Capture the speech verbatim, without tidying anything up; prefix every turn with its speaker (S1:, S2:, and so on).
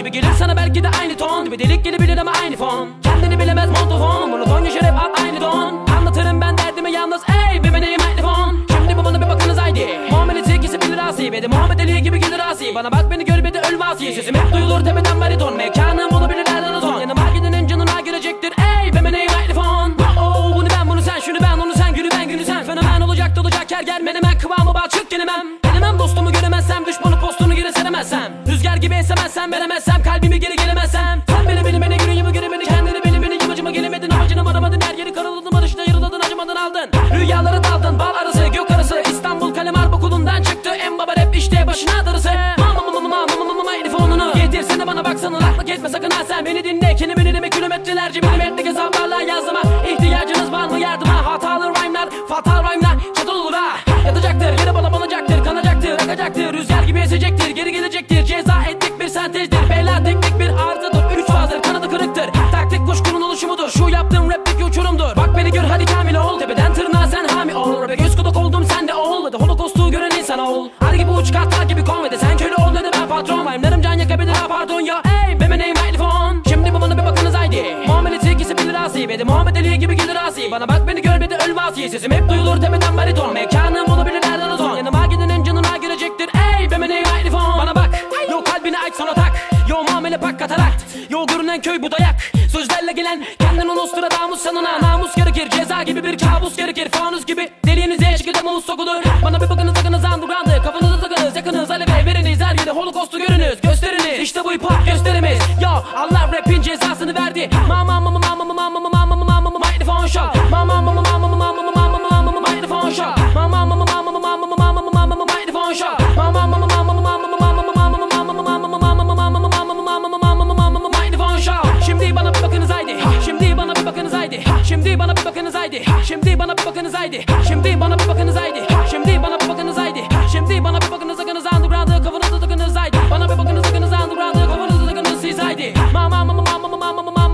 S1: gibi gelir sana belki de aynı ton. Bir delik gelebilir ama aynı fon. Kendini bilemez montofon. Monoton yaşar hep aynı ton. Anlatırım ben derdimi yalnız ey be benim mikrofon. Şimdi bu bana bir bakınız haydi. Muhammed'in ikisi bilir asi. Ve de Muhammed Ali gibi gelir asi. Bana bak beni gör bir de ölme asi. Sesim hep duyulur tepeden bariton. Mekanım olabilirler anaton. Yanıma gidenin canına girecektir ey be benim mikrofon. Oh bunu ben bunu sen şunu ben onu sen günü ben günü sen. Fenomen olacak dolacak her ger menemen kıvamı balçık gelemem. Gelemem dostumu göremezsem düşmanı postunu geri seremezsem. Rüzgar gibi esemezsem veremezsem kalbimi geri gelemezsem. Sen beni beni beni yüreğimi göre beni kendini beni beni yamacıma gelemedin amacını varamadın her yeri karaladın barışta yarıladın acımadın aldın. Rüyalara daldın bal arası gök arası İstanbul Kalemar okulundan çıktı en baba rap işte başına darısı. Mama mama mama mama mama mikrofonunu getirsene bana baksana laklık etme sakın ha sen beni dinle. Kendimi dinleme kilometrelerce milimetrelik hesaplarla yazdıma. İhtiyacınız var mı yardıma hatalı rhyme'lar fatal rhyme'lar çatal olur ha. Yatacaktır yere bala balacaktır kanacaktır akacaktır rüzgar gibi esecektir geri gelecektir ceza ettik bir sentezdir beyler teknik bir arızadır üç fazdır kanadı kırıktır taktik kuşkunun oluşumudur şu yaptığım rapteki uçurumdur bak beni gör hadi kamil ol tepeden tırnağa sen hami ol rap'e göz kulak oldum sen de ol ve de holokostu gören insan ol ar gibi uç kartal gibi konvede sen köle ol dedi ben patron rhyme'larım can yakabilir ha pardon ya ey be benim mikrofon şimdi bu bana bir bakınız haydi Muhammed'in ikisi bilir asi ve de Muhammed Ali gibi gelir asi bana bak beni gör bir de ölme asi sesim hep duyulur tepeden bariton mekanım olabilir her anaton yanıma gidenin canına girecektir ey be benim mikrofon bana bak yo kalbini aç sana tak yo muamele pak katarakt yo görünen köy bu dayak sözlerle gelen kendin onu Nostradamus sanına namus gerekir ceza gibi bir kabus gerekir fanus gibi deliğinize şekilde mavuz sokulur bana bir bakınız sakınız underground'ı kafanızı takınız yakınız aleve veriniz her yerde holokostu görünüz gösteriniz işte bu hip hop gösterimiz yo Allah rapin cezasını verdi mama mama mama mama mama mama mama mama mikrofon show mama mama mama mama mama mama mama mikrofon show mama mama mama mama mama mama mama mikrofon show mama mama mama mama mama Şimdi bana bir bakınız haydi Şimdi bana bir bakınız haydi Şimdi bana bir bakınız haydi Şimdi bana bir bakınız haydi Şimdi bana bir bakınız haydi Şimdi bana bir bakınız haydi Şimdi bana bir bakınız sakınız underground'ı kafanızı takınız haydi Bana bir bakınız sakınız underground'ı kafanızı takınız siz haydi Mama mama mama mama mama